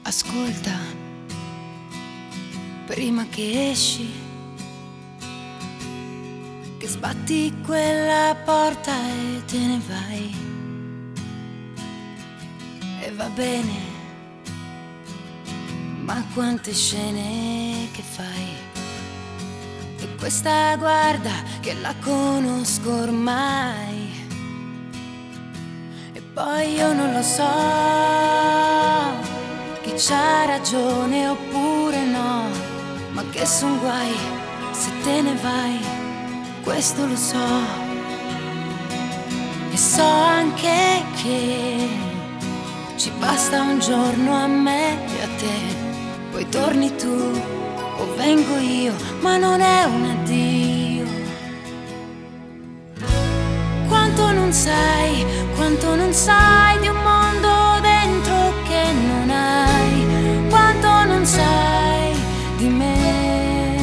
Ascolta, prima che esci, che sbatti quella porta e te ne vai. E va bene, ma quante scene che fai. E questa guarda che la conosco ormai. E poi io non lo so chi c'ha ragione oppure no, ma che son guai se te ne vai, questo lo so. E so anche che ci basta un giorno a me e a te, poi torni tu o vengo io, ma non è un addio. Quanto non sai di un mondo dentro che non hai, quanto non sai di me.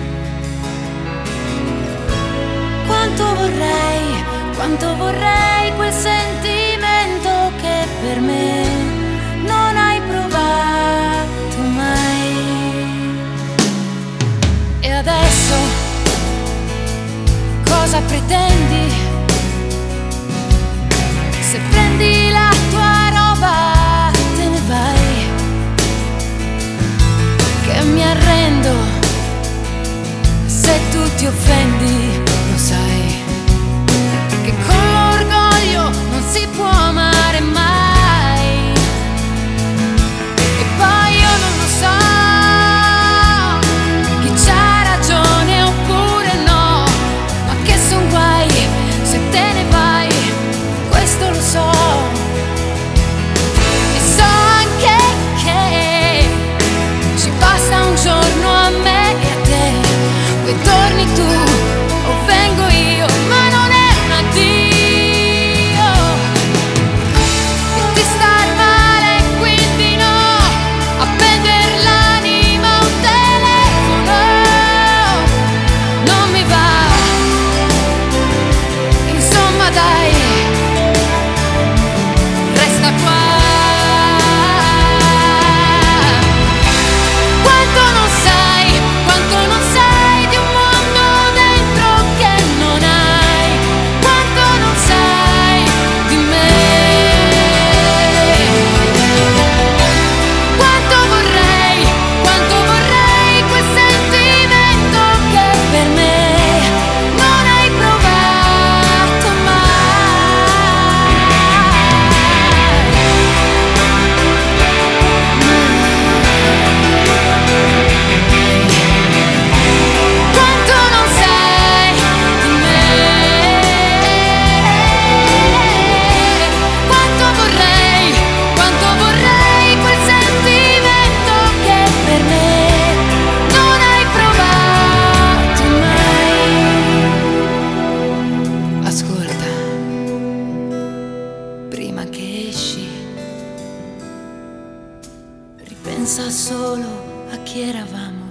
Quanto vorrei quel sentimento che per me non hai provato mai. E adesso cosa pretendi? Se prendi la tua roba te ne vai, che mi arrendo se tu ti offendi, lo sai, che con l'orgoglio non si può amare mai. E poi io non lo so chi c'ha ragione oppure no, ma che son guai se te ne vai, questo lo so. E so anche che ci basta un giorno a me e a te, poi torni tu o vengo io, ma non è un addio. E ti star male quindi no, a prender l'anima a un telefono non mi va. Insomma dai, resta qua. Quanto non sai di un mondo dentro che non hai, quanto non sai di me. Quanto vorrei quel sentimento che per me non hai provato mai. Quanto non sai di me. Quanto vorrei quel sentimento che per me non hai provato mai. Ascolta, prima che esci, ripensa solo a chi eravamo.